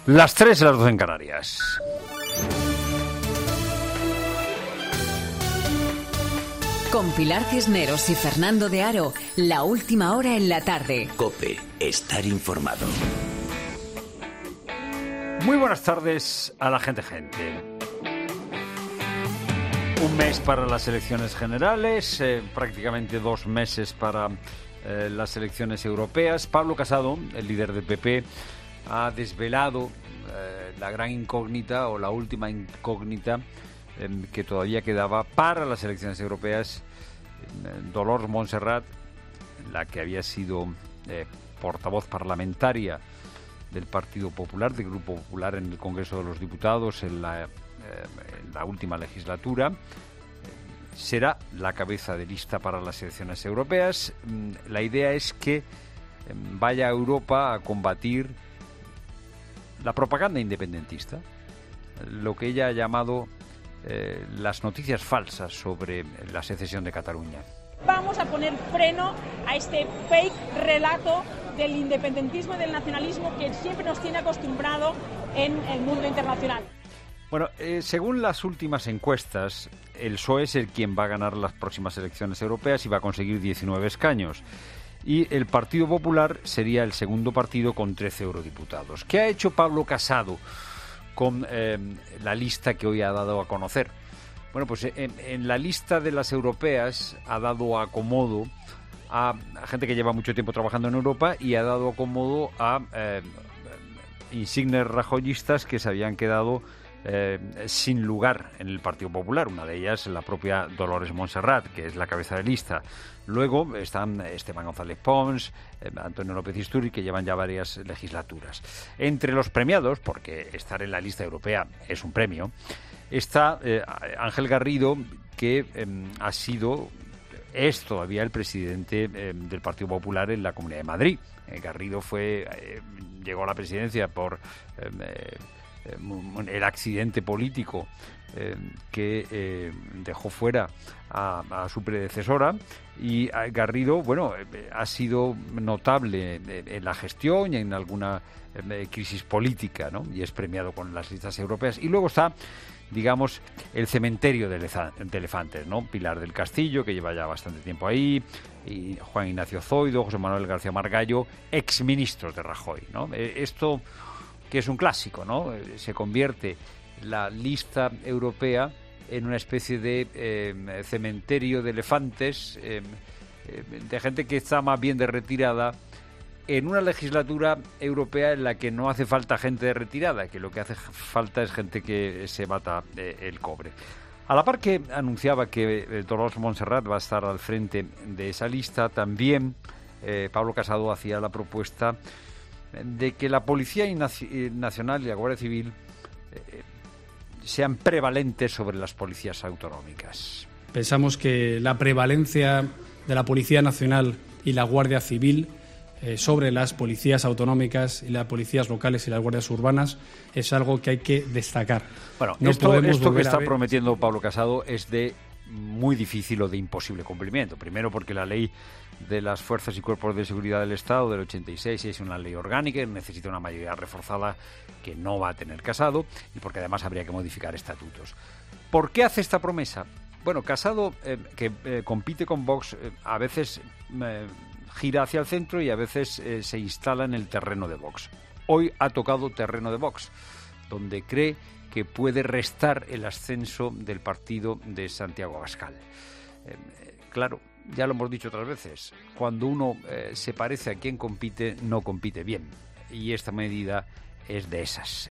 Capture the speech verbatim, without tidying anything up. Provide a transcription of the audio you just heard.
Las tres y las dos en Canarias. Con Pilar Cisneros y Fernando de Aro, la última hora en la tarde. COPE, estar informado. Muy buenas tardes a la gente gente. Un mes para las elecciones generales, eh, prácticamente dos meses para eh, las elecciones europeas. Pablo Casado, el líder del P P, ha desvelado eh, la gran incógnita o la última incógnita eh, que todavía quedaba para las elecciones europeas. Eh, Dolors Montserrat, la que había sido eh, portavoz parlamentaria del Partido Popular, del Grupo Popular en el Congreso de los Diputados en la, eh, en la última legislatura, eh, será la cabeza de lista para las elecciones europeas. Mm, la idea es que eh, vaya a Europa a combatir la propaganda independentista, lo que ella ha llamado eh, las noticias falsas sobre la secesión de Cataluña. Vamos a poner freno a este fake relato del independentismo y del nacionalismo que siempre nos tiene acostumbrado en el mundo internacional. Bueno, eh, según las últimas encuestas, el P S O E es el quien va a ganar las próximas elecciones europeas y va a conseguir diecinueve escaños. Y el Partido Popular sería el segundo partido con trece eurodiputados. ¿Qué ha hecho Pablo Casado con eh, la lista que hoy ha dado a conocer? Bueno, pues en, en la lista de las europeas ha dado acomodo a, a gente que lleva mucho tiempo trabajando en Europa y ha dado acomodo a eh, insignes rajoyistas que se habían quedado eh, sin lugar en el Partido Popular. Una de ellas la propia Dolors Montserrat, que es la cabeza de lista. Luego están Esteban González Pons, eh, Antonio López Istúriz, que llevan ya varias legislaturas. Entre los premiados, porque estar en la lista europea es un premio, está eh, Ángel Garrido, que eh, ha sido, es todavía el presidente eh, del Partido Popular en la Comunidad de Madrid. Eh, Garrido fue eh, llegó a la presidencia por eh, eh, el accidente político eh, que eh, dejó fuera a, a su predecesora, y Garrido, bueno, eh, ha sido notable en la gestión y en alguna eh, crisis política, ¿no? Y es premiado con las listas europeas. Y luego está, digamos, el cementerio de, de elefantes, ¿no? Pilar del Castillo, que lleva ya bastante tiempo ahí, y Juan Ignacio Zoido, José Manuel García Margallo, exministros de Rajoy, ¿no? Eh, esto, que es un clásico, ¿no? Eh, se convierte la lista europea en una especie de eh, cementerio de elefantes, eh, eh, de gente que está más bien de retirada, en una legislatura europea en la que no hace falta gente de retirada, que lo que hace falta es gente que se bata eh, el cobre. A la par que anunciaba que eh, Dolors Montserrat va a estar al frente de esa lista, también eh, Pablo Casado hacía la propuesta de que la Policía Nacional y la Guardia Civil eh, sean prevalentes sobre las policías autonómicas. Pensamos que la prevalencia de la Policía Nacional y la Guardia Civil eh, sobre las policías autonómicas y las policías locales y las guardias urbanas es algo que hay que destacar. Bueno, no esto, esto que está ver... prometiendo Pablo Casado es de muy difícil o de imposible cumplimiento. Primero, porque la ley de las fuerzas y cuerpos de seguridad del Estado del ochenta y seis es una ley orgánica y necesita una mayoría reforzada que no va a tener Casado, y porque además habría que modificar estatutos. ¿Por qué hace esta promesa? Bueno, Casado, eh, que eh, compite con Vox, eh, a veces eh, gira hacia el centro y a veces eh, se instala en el terreno de Vox. Hoy ha tocado terreno de Vox, donde cree que puede restar el ascenso del partido de Santiago Abascal. Eh, claro, ya lo hemos dicho otras veces, cuando uno eh, se parece a quien compite, no compite bien. Y esta medida es de esas.